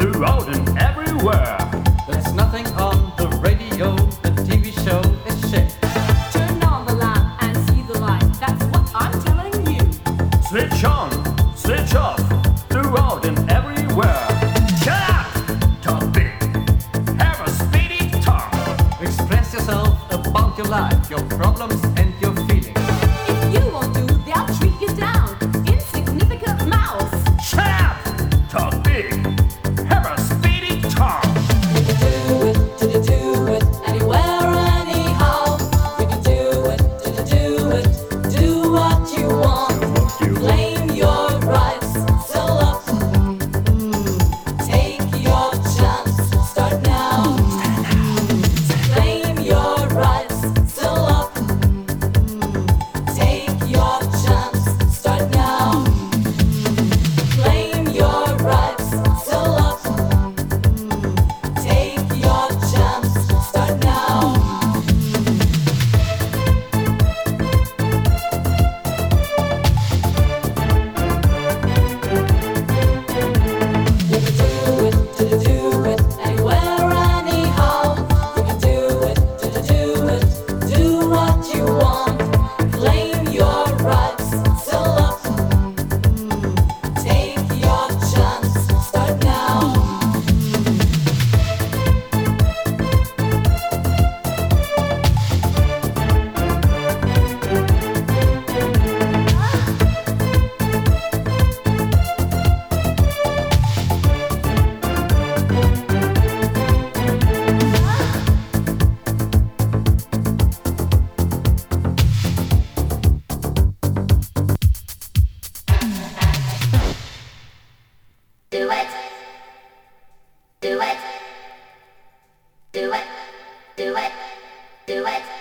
throughout and everywhere. There's nothing on the radio, the TV show is shit. Turn on the lamp and see the light. That's what I'm telling you. Switch on, switch off, throughout and everywhere. Shut up! Talk big. Have a speedy talk. Express yourself about your life, your problems and your feelings. If you won't do, they'll treat you down. Insignificant mouse. Shut up! Talk big. Have a speedy talk. You can do it, anywhere, anyhow. You can do it, do what you want. Claim your rights, sell up. Take your chance, start now. Claim your rights, sell up. Take your chance, start now. Claim your rights, sell up. Take your chance, start now. You can do it, anywhere, anyhow. You can do it, do what you want. Claim your rights, sell up. Take your chance, start now. Do it. Do it. Do it. Do it. Do it.